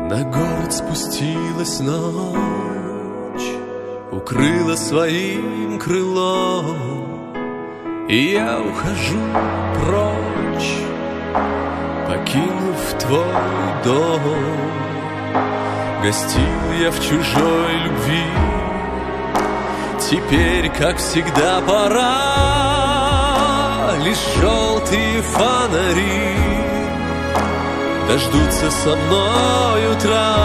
На город спустилась ночь, укрыла своим крылом, и я ухожу прочь, покинув твой дом. Гостил я в чужой любви, теперь, как всегда, пора. Лишь желтые фонари дождутся со мной утра.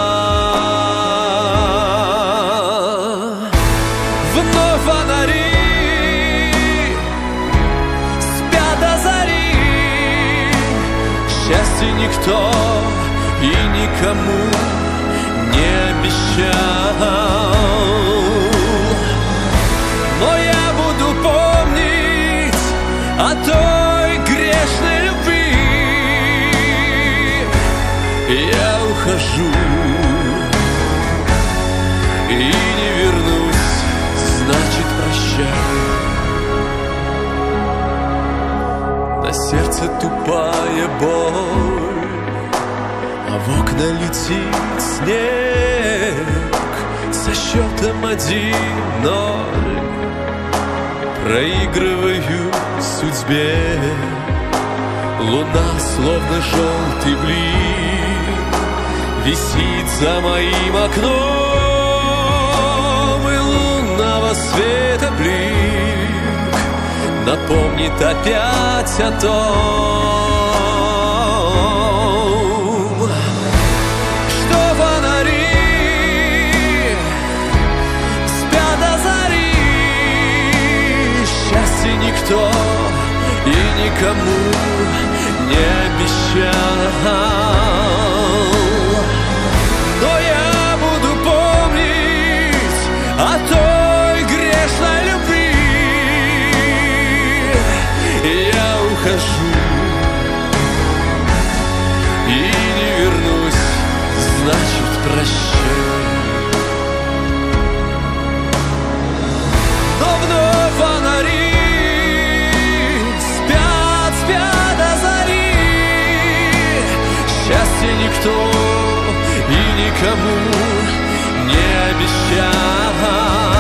Вновь фонари спят до зари, счастья никто и никому не обещал. Но я буду помнить о той грешной любви. Я ухожу и не вернусь, значит, прощай. На сердце тупая боль, а в окна летит снег. Со счетом 1-0 проигрываю судьбе. Луна, словно желтый блик, висит за моим окном, и лунного света блик напомнит опять о том, что фонари спят до зари, счастья никто и никому не обещал. Но я буду помнить о той грешной любви. Я ухожу и не вернусь, значит, прощай. Но вновь фонари никто и никому не обещал.